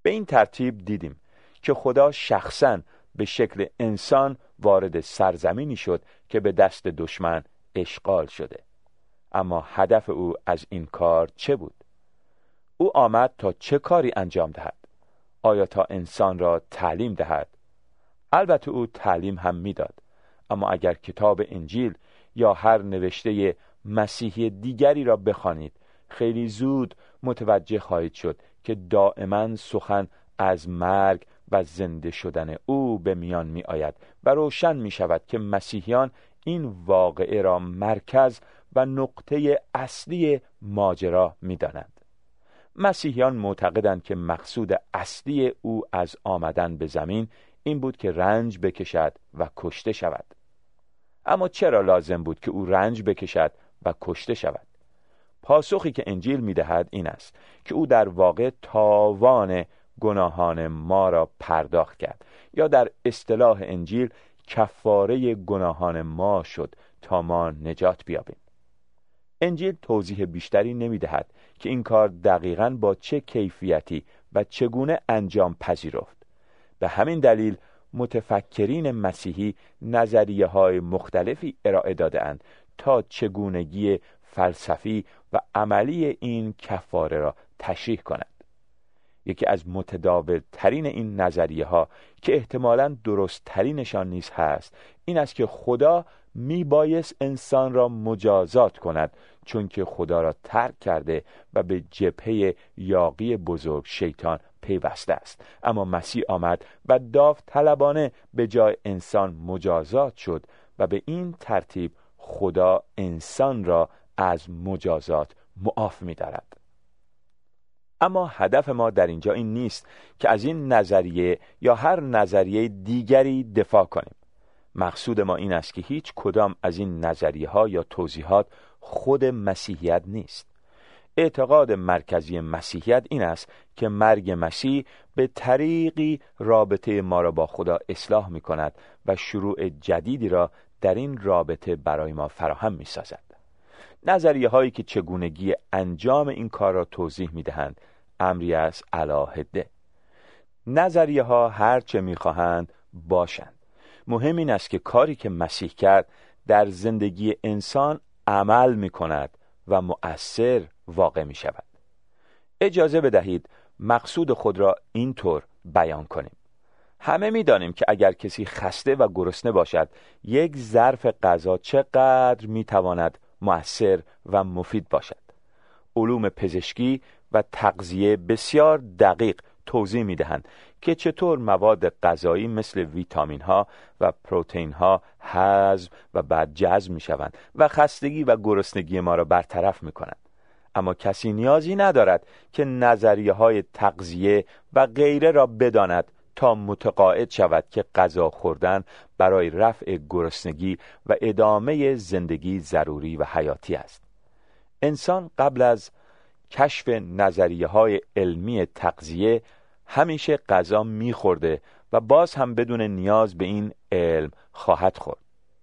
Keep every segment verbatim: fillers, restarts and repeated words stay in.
به این ترتیب دیدیم که خدا شخصاً به شکل انسان وارد سرزمینی شد که به دست دشمن اشغال شده. اما هدف او از این کار چه بود؟ او آمد تا چه کاری انجام دهد؟ آیا تا انسان را تعلیم دهد؟ البته او تعلیم هم میداد، اما اگر کتاب انجیل یا هر نوشته مسیحی دیگری را بخوانید، خیلی زود متوجه خواهید شد که دائما سخن از مرگ و زنده شدن او به میان می آید و روشن می شود که مسیحیان این واقعه را مرکز و نقطه اصلی ماجرا می دانند. مسیحیان معتقدند که مقصود اصلی او از آمدن به زمین این بود که رنج بکشد و کشته شود. اما چرا لازم بود که او رنج بکشد و کشته شود؟ پاسخی که انجیل می‌دهد این است که او در واقع تاوان گناهان ما را پرداخت کرد، یا در اصطلاح انجیل کفاره گناهان ما شد تا ما نجات بیابیم. انجیل توضیح بیشتری نمی‌دهد که این کار دقیقاً با چه کیفیتی و چگونه انجام پذیرفت. به همین دلیل متفکرین مسیحی نظریه‌های مختلفی ارائه داده‌اند تا چگونگی فلسفی و عملی این کفاره را تشریح کنند. یکی از متداول ترین این نظریه ها که احتمالاً درست ترینشان نیز هست این است که خدا می بایست انسان را مجازات کند، چون که خدا را ترک کرده و به جبهه یاغی بزرگ شیطان پیوسته است. اما مسیح آمد و داوطلبانه به جای انسان مجازات شد و به این ترتیب خدا انسان را از مجازات معاف می دارد. اما هدف ما در اینجا این نیست که از این نظریه یا هر نظریه دیگری دفاع کنیم. مقصود ما این است که هیچ کدام از این نظریه ها یا توضیحات خود مسیحیت نیست. اعتقاد مرکزی مسیحیت این است که مرگ مسیح به طریقی رابطه ما را با خدا اصلاح می کند و شروع جدیدی را در این رابطه برای ما فراهم می سازد. نظریه هایی که چگونگی انجام این کار را توضیح می دهند امری است علاهده. نظریه ها هر چه می خواهند باشند، مهم این است که کاری که مسیح کرد در زندگی انسان عمل می کند و مؤثر واقع می شود. اجازه بدهید مقصود خود را اینطور بیان کنیم. همه می دانیم که اگر کسی خسته و گرسنه باشد، یک ظرف غذا چقدر می تواند مؤثر و مفید باشد. علوم پزشکی و تغذیه بسیار دقیق توضیح می دهند که چطور مواد غذایی مثل ویتامین ها و پروتئین ها هضم و بعد جذب می شوند و خستگی و گرسنگی ما را برطرف می کنند. اما کسی نیازی ندارد که نظریه های تغذیه و غیره را بداند تا متقاعد شود که غذا خوردن برای رفع گرسنگی و ادامه زندگی ضروری و حیاتی است. انسان قبل از کشف نظریه های علمی تغذیه همیشه غذا می‌خورده و باز هم بدون نیاز به این علم خواهد خورد.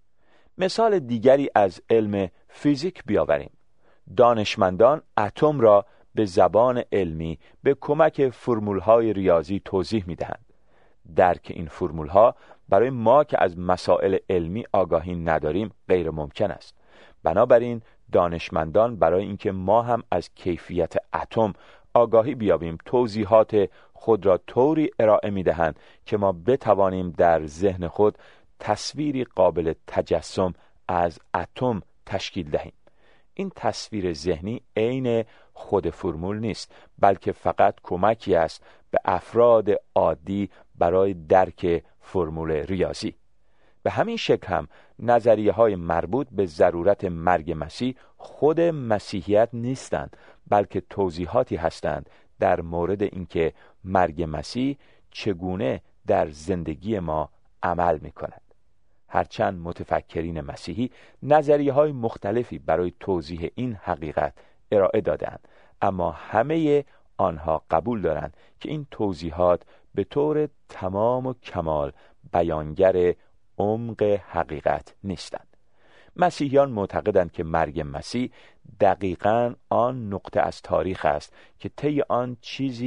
مثال دیگری از علم فیزیک بیاوریم. دانشمندان اتم را به زبان علمی به کمک فرمول‌های ریاضی توضیح می‌دهند. درک این فرمول‌ها برای ما که از مسائل علمی آگاهی نداریم غیر ممکن است. بنابراین دانشمندان برای اینکه ما هم از کیفیت اتم آگاهی بیابیم توضیحات خود را طوری ارائه می‌دهند که ما بتوانیم در ذهن خود تصویری قابل تجسم از اتم تشکیل دهیم. این تصویر ذهنی عین خود فرمول نیست، بلکه فقط کمکی است به افراد عادی برای درک فرمول ریاضی. به همین شکل هم نظریه های مربوط به ضرورت مرگ مسیح خود مسیحیت نیستند، بلکه توضیحاتی هستند در مورد اینکه مرگ مسیح چگونه در زندگی ما عمل می کند. هرچند متفکرین مسیحی نظریه های مختلفی برای توضیح این حقیقت ارائه دادند، اما همه آنها قبول دارند که این توضیحات به طور تمام و کمال بیانگر عمق حقیقت نیستند. مسیحیان معتقدند که مرگ مسیح دقیقاً آن نقطه از تاریخ است که طی آن چیزی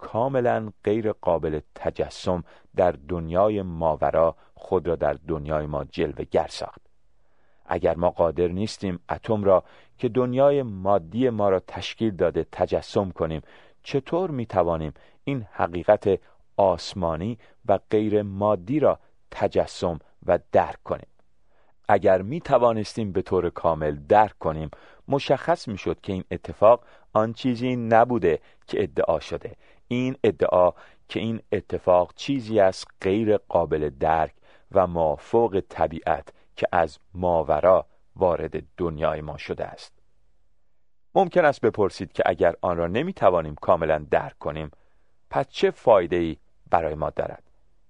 کاملا غیر قابل تجسم در دنیای ماورا خود را در دنیای ما جلوه‌گر ساخت. اگر ما قادر نیستیم اتم را که دنیای مادی ما را تشکیل داده تجسم کنیم، چطور می توانیم این حقیقت آسمانی و غیر مادی را تجسم و درک کنیم؟ اگر می توانستیم به طور کامل درک کنیم، مشخص می شد که این اتفاق آن چیزی نبوده که ادعا شده. این ادعا که این اتفاق چیزی است غیر قابل درک و مافوق طبیعت که از ماورا وارد دنیای ما شده است. ممکن است بپرسید که اگر آن را نمی توانیم کاملا درک کنیم، پس چه فایده‌ای برای ما دارد؟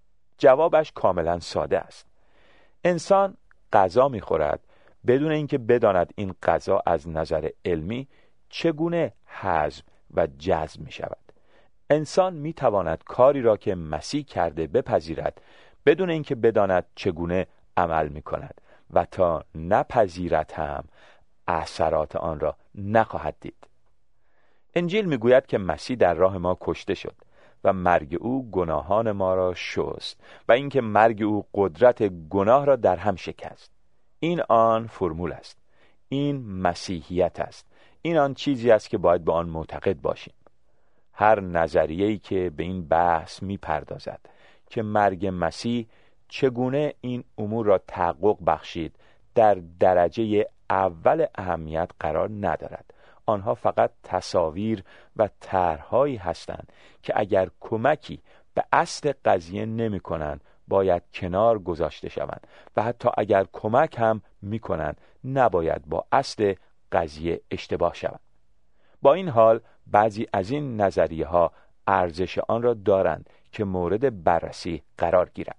جوابش کاملا ساده است. انسان غذا می خورد بدون اینکه بداند این غذا از نظر علمی چگونه هضم و جذب می شود. انسان می تواند کاری را که مسیح کرده بپذیرد بدون اینکه بداند چگونه عمل می کند و تا نپذیرد هم اثرات آن را نخواهد دید. انجیل می گوید که مسیح در راه ما کشته شد و مرگ او گناهان ما را شست و اینکه مرگ او قدرت گناه را در هم شکست. این آن فرمول است. این مسیحیت است. این آن چیزی است که باید به آن معتقد باشیم. هر نظریه‌ای که به این بحث می‌پردازد که مرگ مسیح چگونه این امور را تحقق بخشید، در درجه اول اهمیت قرار ندارد. آنها فقط تصاویر و طرح‌هایی هستند که اگر کمکی به اصل قضیه نمی‌کنند باید کنار گذاشته شوند و حتی اگر کمک هم می‌کنند نباید با اصل قضیه اشتباه شوند. با این حال بعضی از این نظریه‌ها ارزش آن را دارند که مورد بررسی قرار گیرند.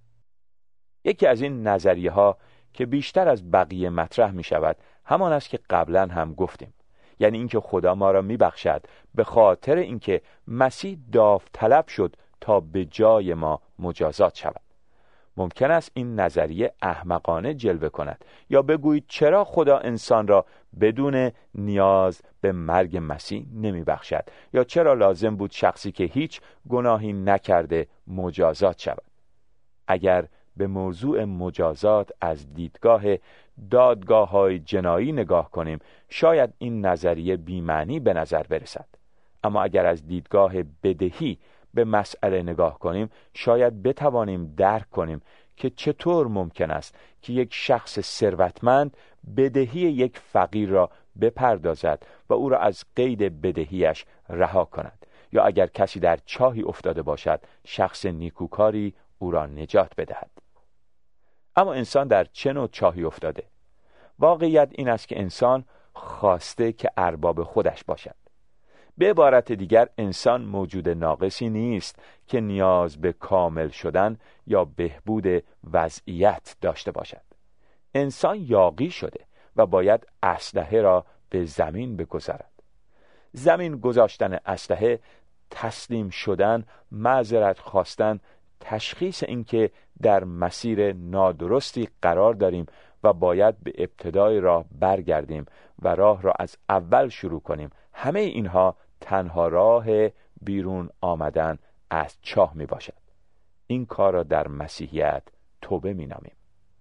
یکی از این نظریه‌ها که بیشتر از بقیه مطرح می‌شود همان است که قبلا هم گفتیم، یعنی اینکه خدا ما را می‌بخشد به خاطر اینکه مسیح داوطلب شد تا به جای ما مجازات شود. ممکن است این نظریه احمقانه جلوه کند یا بگویید چرا خدا انسان را بدون نیاز به مرگ مسیح نمی بخشد، یا چرا لازم بود شخصی که هیچ گناهی نکرده مجازات شود. اگر به موضوع مجازات از دیدگاه دادگاه‌های جنایی نگاه کنیم شاید این نظریه بی‌معنی به نظر برسد، اما اگر از دیدگاه بدهی به مسئله نگاه کنیم شاید بتوانیم درک کنیم که چطور ممکن است که یک شخص ثروتمند بدهی یک فقیر را بپردازد و او را از قید بدهیش رها کند، یا اگر کسی در چاهی افتاده باشد شخص نیکوکاری او را نجات بدهد. اما انسان در چه نوع چاهی افتاده؟ واقعیت این است که انسان خواسته که ارباب خودش باشد. به عبارت دیگر انسان موجود ناقصی نیست که نیاز به کامل شدن یا بهبود وضعیت داشته باشد. انسان یاغی شده و باید اسلحه را به زمین بگذارد. زمین گذاشتن اسلحه، تسلیم شدن، معذرت خواستن، تشخیص اینکه در مسیر نادرستی قرار داریم و باید به ابتدای راه برگردیم و راه را از اول شروع کنیم، همه اینها تنها راه بیرون آمدن از چاه می باشد. این کار را در مسیحیت توبه می نامیم.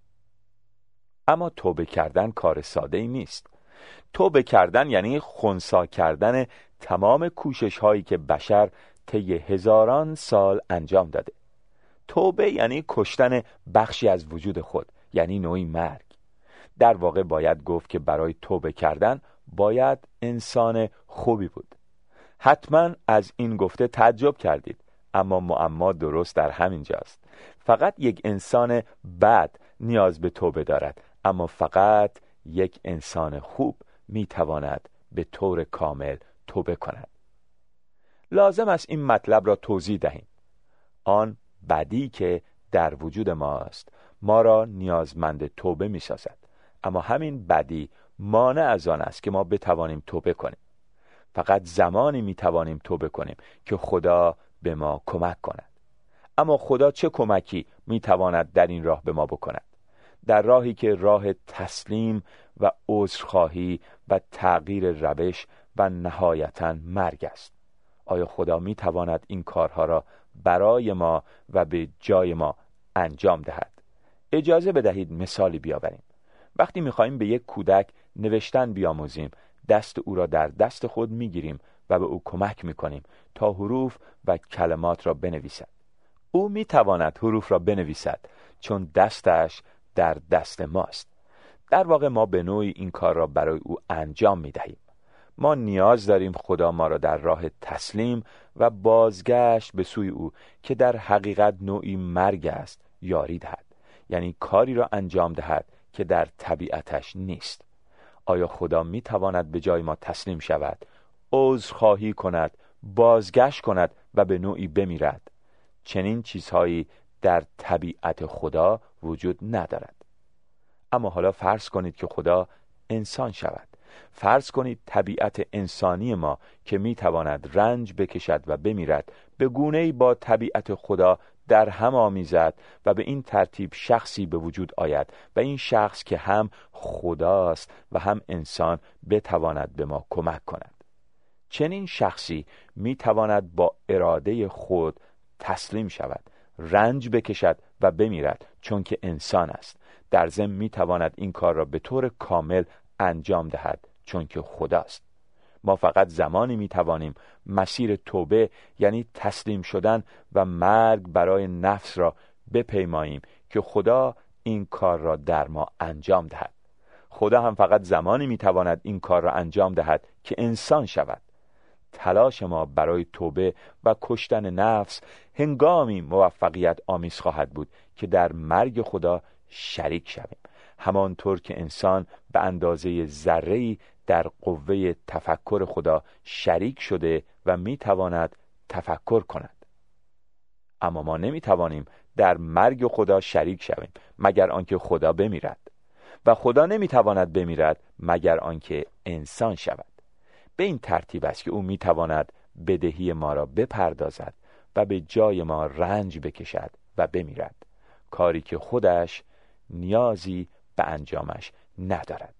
اما توبه کردن کار ساده ای نیست. توبه کردن یعنی خنثی کردن تمام کوشش هایی که بشر طی هزاران سال انجام داده. توبه یعنی کشتن بخشی از وجود خود، یعنی نوعی مرگ. در واقع باید گفت که برای توبه کردن باید انسان خوبی بود. حتما از این گفته تعجب کردید، اما معما درست در همین جاست. فقط یک انسان بد نیاز به توبه دارد، اما فقط یک انسان خوب میتواند به طور کامل توبه کند. لازم است این مطلب را توضیح دهیم. آن بدی که در وجود ماست ما را نیازمند توبه میسازد، اما همین بدی مانع از آن است که ما بتوانیم توبه کنیم. فقط زمانی میتوانیم توبه کنیم که خدا به ما کمک کند. اما خدا چه کمکی میتواند در این راه به ما بکند؟ در راهی که راه تسلیم و عذرخواهی و تغییر روش و نهایتاً مرگ است. آیا خدا می تواند این کارها را برای ما و به جای ما انجام دهد؟ اجازه بدهید مثالی بیاوریم. وقتی می خواهیم به یک کودک نوشتن بیاموزیم، دست او را در دست خود می گیریم و به او کمک می کنیم تا حروف و کلمات را بنویسد. او می تواند حروف را بنویسد چون دستش در دست ماست. در واقع ما به نوعی این کار را برای او انجام می دهیم. ما نیاز داریم خدا ما را در راه تسلیم و بازگشت به سوی او که در حقیقت نوعی مرگ است یاری دهد، یعنی کاری را انجام دهد که در طبیعتش نیست. آیا خدا می تواند به جای ما تسلیم شود، عذرخواهی کند، بازگشت کند و به نوعی بمیرد؟ چنین چیزهایی در طبیعت خدا وجود ندارد. اما حالا فرض کنید که خدا انسان شود. فرض کنید طبیعت انسانی ما که می تواند رنج بکشد و بمیرد به گونه‌ای با طبیعت خدا در هم آمیزد و به این ترتیب شخصی به وجود آید و این شخص که هم خداست و هم انسان بتواند به ما کمک کند. چنین شخصی می تواند با اراده خود تسلیم شود، رنج بکشد و بمیرد چون که انسان است. در ضمن می تواند این کار را به طور کامل انجام دهد چون که خداست. ما فقط زمانی می توانیم مسیر توبه یعنی تسلیم شدن و مرگ برای نفس را بپیماییم که خدا این کار را در ما انجام دهد. خدا هم فقط زمانی می تواند این کار را انجام دهد که انسان شود. تلاش ما برای توبه و کشتن نفس هنگامی موفقیت آمیز خواهد بود که در مرگ خدا شریک شویم، همانطور که انسان به اندازه ذره‌ای در قوه تفکر خدا شریک شده و میتواند تفکر کند. اما ما نمیتوانیم در مرگ خدا شریک شویم مگر آنکه خدا بمیرد و خدا نمیتواند بمیرد مگر آنکه انسان شود. به این ترتیب است که او میتواند بدهی ما را بپردازد و به جای ما رنج بکشد و بمیرد، کاری که خودش نیازی به انجامش ندارد.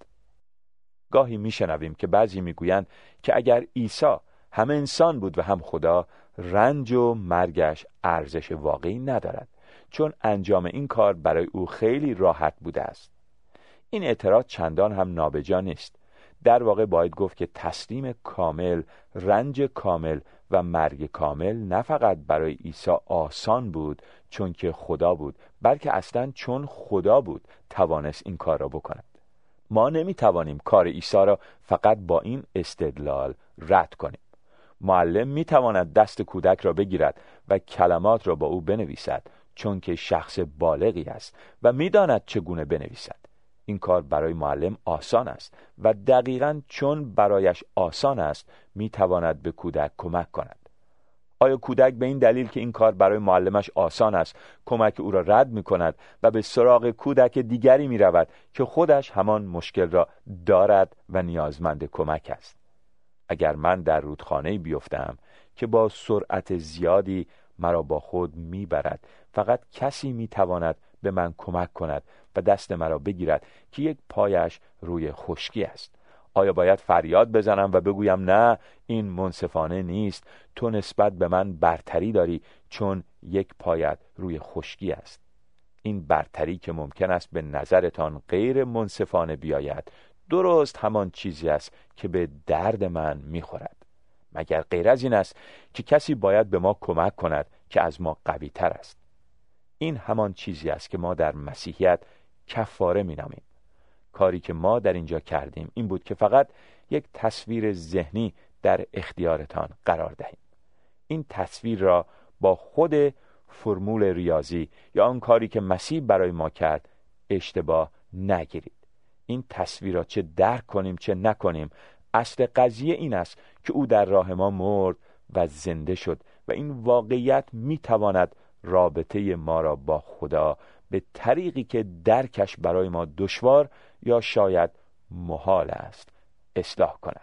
گاهی میشنویم که بعضی میگویند که اگر عیسی هم انسان بود و هم خدا، رنج و مرگش ارزش واقعی ندارد چون انجام این کار برای او خیلی راحت بوده است. این اعتراض چندان هم نابجا نیست. در واقع باید گفت که تسلیم کامل، رنج کامل و مرگ کامل نه فقط برای عیسی آسان بود چون که خدا بود، بلکه اصلا چون خدا بود توانست این کار را بکند. ما نمی توانیم کار عیسی را فقط با این استدلال رد کنیم. معلم می تواند دست کودک را بگیرد و کلمات را با او بنویسد چون که شخص بالغی است و می داند چگونه بنویسد. این کار برای معلم آسان است و دقیقاً چون برایش آسان است می تواند به کودک کمک کند. آیا کودک به این دلیل که این کار برای معلمش آسان است کمک او را رد می کند و به سراغ کودک دیگری می رود که خودش همان مشکل را دارد و نیازمند کمک است؟ اگر من در رودخانه‌ای بیفتم که با سرعت زیادی مرا با خود می برد، فقط کسی می تواند به من کمک کند و دست مرا بگیرد که یک پایش روی خشکی است. آیا باید فریاد بزنم و بگویم نه این منصفانه نیست، تو نسبت به من برتری داری چون یک پایت روی خشکی است؟ این برتری که ممکن است به نظرتان غیر منصفانه بیاید، درست همان چیزی است که به درد من میخورد. مگر غیر از این است که کسی باید به ما کمک کند که از ما قوی تر است؟ این همان چیزی است که ما در مسیحیت کفاره مینامیم. کاری که ما در اینجا کردیم این بود که فقط یک تصویر ذهنی در اختیارتان قرار دهیم. این تصویر را با خود فرمول ریاضی یا آن کاری که مسیح برای ما کرد اشتباه نگیرید. این تصویر را چه درک کنیم چه نکنیم، اصل قضیه این است که او در راه ما مرد و زنده شد و این واقعیت میتواند رابطه ما را با خدا به طریقی که درکش برای ما دشوار یا شاید محال است اصلاح کند.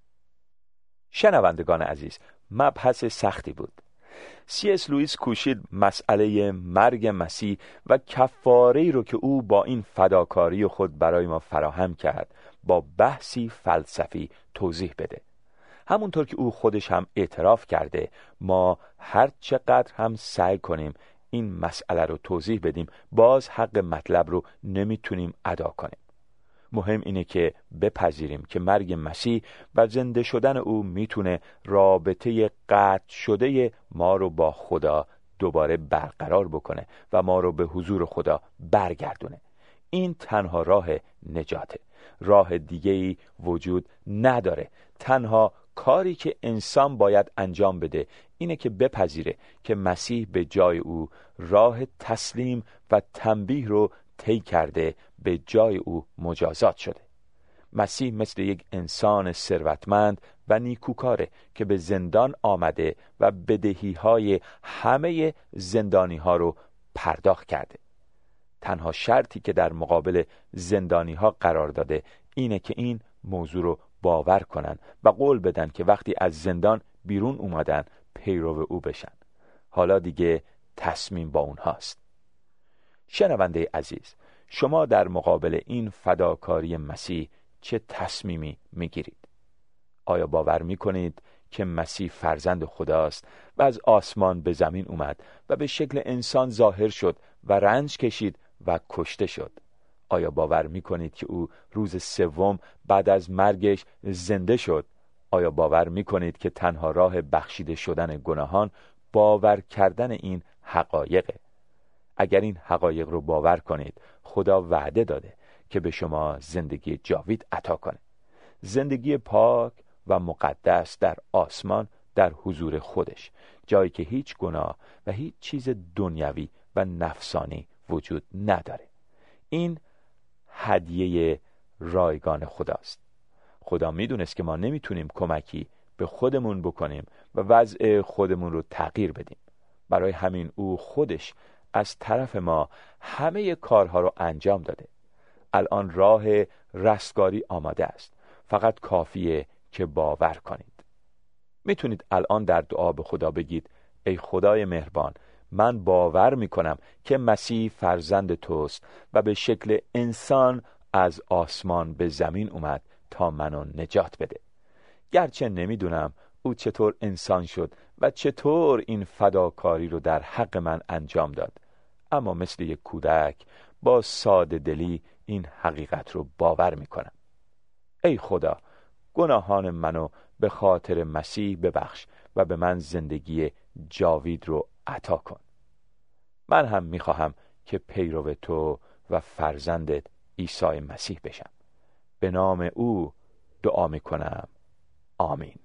شنوندگان عزیز، مبحث سختی بود. سی اس لوئیس کوشید مسئله مرگ مسیح و کفاره‌ای رو که او با این فداکاری خود برای ما فراهم کرد با بحثی فلسفی توضیح بده. همونطور که او خودش هم اعتراف کرده، ما هر چقدر هم سعی کنیم این مسئله رو توضیح بدیم، باز حق مطلب رو نمیتونیم ادا کنیم. مهم اینه که بپذیریم که مرگ مسیح و زنده شدن او میتونه رابطه قطع شده ما رو با خدا دوباره برقرار بکنه و ما رو به حضور خدا برگردونه. این تنها راه نجاته. راه دیگه‌ای وجود نداره. تنها کاری که انسان باید انجام بده اینه که بپذیره که مسیح به جای او راه تسلیم و تنبیه رو طی کرده، به جای او مجازات شده. مسیح مثل یک انسان ثروتمند و نیکوکاره که به زندان آمده و بدهی‌های همه زندانی‌ها رو پرداخت کرده. تنها شرطی که در مقابل زندانی‌ها قرار داده اینه که این موضوع رو باور کنن و قول بدن که وقتی از زندان بیرون اومدن پیرو او بشن. حالا دیگه تصمیم با اونهاست. شنونده عزیز، شما در مقابل این فداکاری مسیح چه تصمیمی میگیرید؟ آیا باور میکنید که مسیح فرزند خداست و از آسمان به زمین اومد و به شکل انسان ظاهر شد و رنج کشید و کشته شد؟ آیا باور میکنید که او روز سوم بعد از مرگش زنده شد؟ آیا باور میکنید که تنها راه بخشیده شدن گناهان باور کردن این حقایقه؟ اگر این حقایق رو باور کنید، خدا وعده داده که به شما زندگی جاوید عطا کنه. زندگی پاک و مقدس در آسمان در حضور خودش، جایی که هیچ گناه و هیچ چیز دنیوی و نفسانی وجود نداره. این هدیه رایگان خداست. خدا میدونست که ما نمیتونیم کمکی به خودمون بکنیم و وضع خودمون رو تغییر بدیم. برای همین او خودش از طرف ما همه کارها رو انجام داده. الان راه رستگاری آماده است. فقط کافیه که باور کنید. میتونید الان در دعا به خدا بگید: ای خدای مهربان، من باور میکنم که مسیح فرزند توست و به شکل انسان از آسمان به زمین اومد تا منو نجات بده. گرچه نمیدونم او چطور انسان شد و چطور این فداکاری رو در حق من انجام داد، اما مثل یک کودک با ساده دلی این حقیقت رو باور میکنم. ای خدا، گناهان منو به خاطر مسیح ببخش و به من زندگی جاوید رو عطا کن. من هم میخواهم که پیرو تو و فرزندت عیسی مسیح بشم. به نام او دعا میکنم. آمین.